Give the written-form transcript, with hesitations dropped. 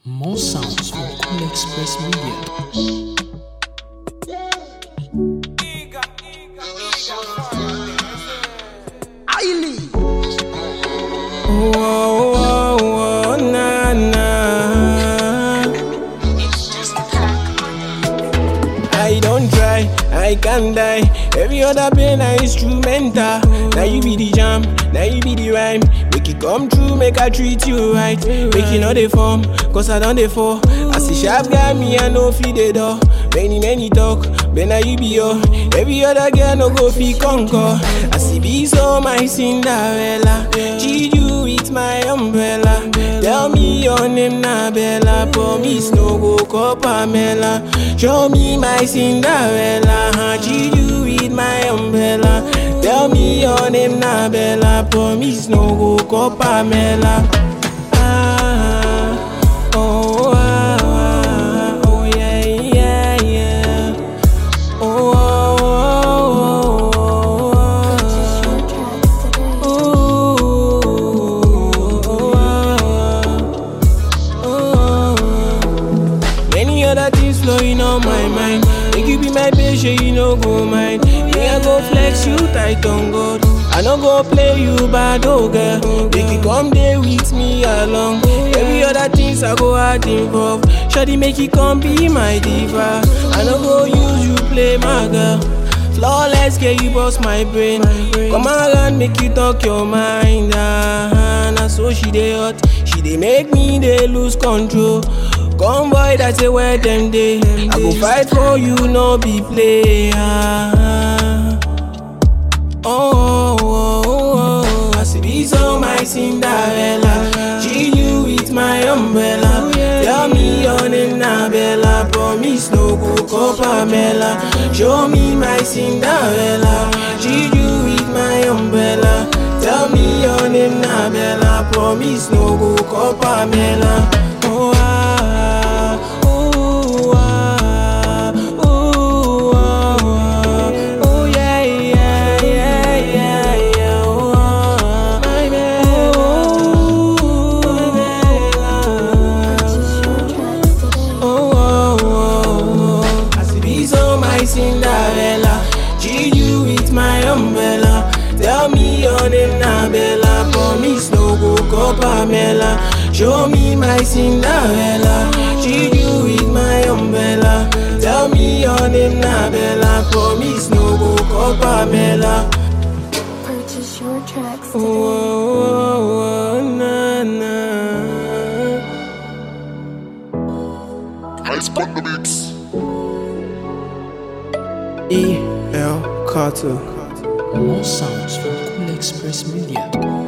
More sounds from Cool Express Media. Oh, nah, nah. I don't try, I can't die. Every other pain I instrumental. Now you be the jam, now you be the rhyme. Make it come true, make I treat you right. Make it not the form, cause I don't the fall. I see sharp guy, me I no feed the door. Many talk, but now you be yo. Every other girl no go fi conquer. I see be so my Cinderella. Cheat you with my umbrella. Tell me your name na Bella. Promise no go call Pamela. Show me my Cinderella. Cheat you with my umbrella. Tell me your name na Bella. Promise no go call Pamela. Flowing on my mind. Make you be my patient, you no go mind. Yeah, I go flex you tight on God. I no go play you bad, oh girl. Make you come there with me along. Every other things I go out involved. Shawty make you come be my diva. I no go use you play my girl. Flawless, girl, you bust my brain. Come around, make you talk your mind. Now so she dey hot, she dey make me dey lose control. Convoy that's a where them day. I go fight for you, no be play. I see these on my Cinderella. Cheat you with my umbrella. Tell me your name na Bella. Promise no go call Pamela. Show me my Cinderella. Cheat you with my umbrella. Tell me your name na Bella. Promise no go call Pamela. Cinderella, cheat you with my umbrella. Tell me your name na Bella. Promise no go call Pamela. Show me my Cinderella. Cheat you with my umbrella. Tell me your name na Bella. Promise no go call Pamela. Purchase your tracks today. Nah, nah. I spot the beats. E.L. Carter. More sounds from Cool Express Media.